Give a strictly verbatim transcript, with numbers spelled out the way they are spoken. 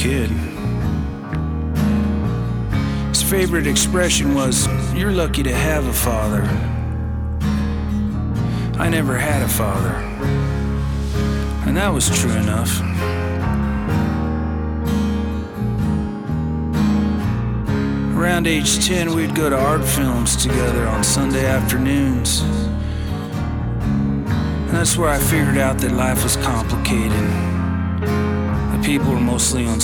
kid. His favorite expression was, "You're lucky to have a father." I never had a father, and that was true enough. Around age ten, we'd go to art films together on Sunday afternoons. And that's where I figured out that life was complicated. The people were mostly on